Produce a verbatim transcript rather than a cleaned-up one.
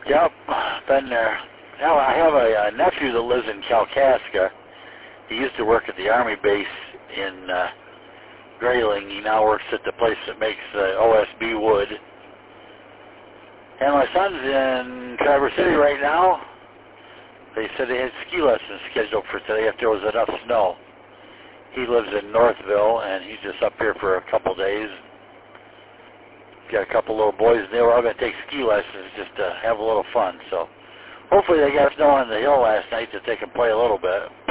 Yep, been there. Now I have a, a nephew that lives in Kalkaska. He used to work at the Army base in uh, Grayling. He now works at the place that makes uh, O S B wood. And my son's in Traverse City right now. They said they had ski lessons scheduled for today if there was enough snow. He lives in Northville, and he's just up here for a couple days. Got a couple little boys, and they were all going to take ski lessons just to have a little fun. So hopefully they got snow on the hill last night that they can play a little bit.